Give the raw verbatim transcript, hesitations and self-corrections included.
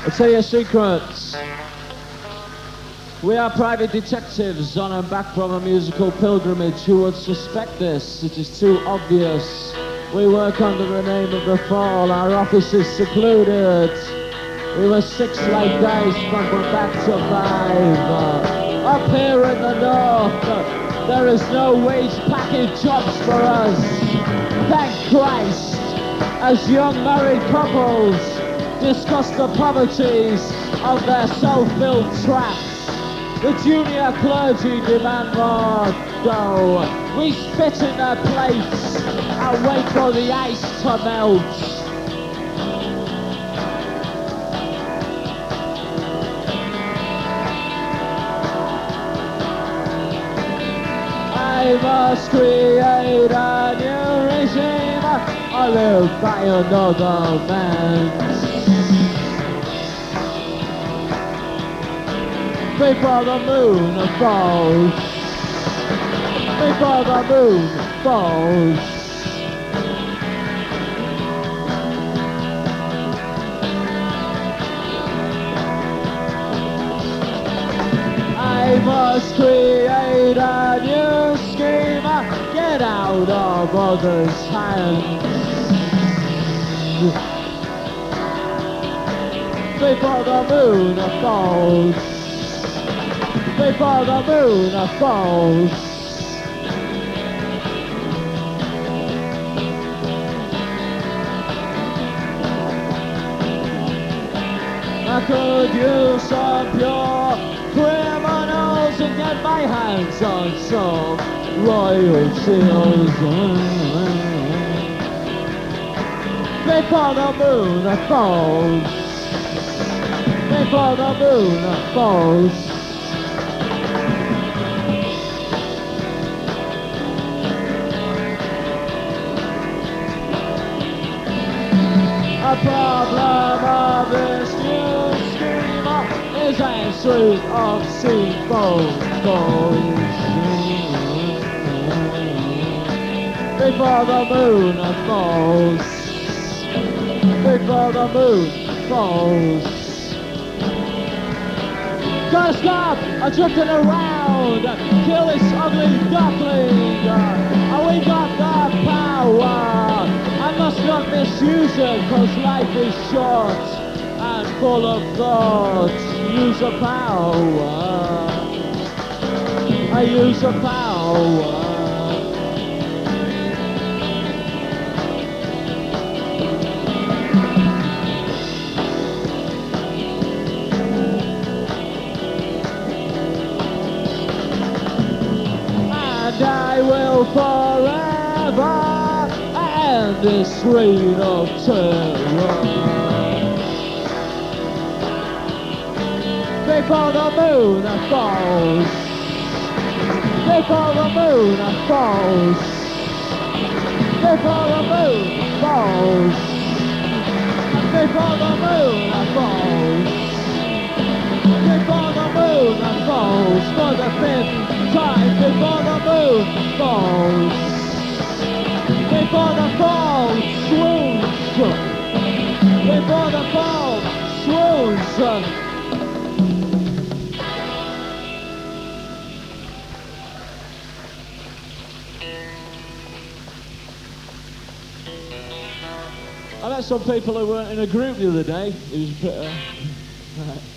I'll tell you a secret. We are private detectives on and back from a musical pilgrimage. Who would suspect this? It is too obvious. We work under the name of The Fall. Our office is secluded. We were six like dice, but we're back to five. Uh, up here in the north, uh, there is no wage packet jobs for us. Thank Christ. As young married couples discuss the poverties of their self-built traps, the junior clergy demand more dough. We spit in their plates and wait for the ice to melt. I must create a new regime. I live by another man's. Before the moon falls, before the moon falls, I must create a new scheme, get out of others' hands. Before the moon falls, before the moon falls. I could use some pure criminals and get my hands on some royalties. Before the moon falls, before the moon falls. A problem of this new scheme is a suite of seafoam balls. Before the moon falls, before the moon falls. Gotta stop! I'm drifting around! Kill this ugly duckling! And we got the power! I must not misuse it, cause life is short and full of thoughts. Use the power. I use the power. And I will forever end this reign of terror. Before the moon falls, before the moon falls, before the moon falls, before the moon falls, before the moon falls, for the fifth time, before the moon falls, before the fall swoons, before the fall swoons. I met some people who weren't in a group the other day. It was a bit, uh,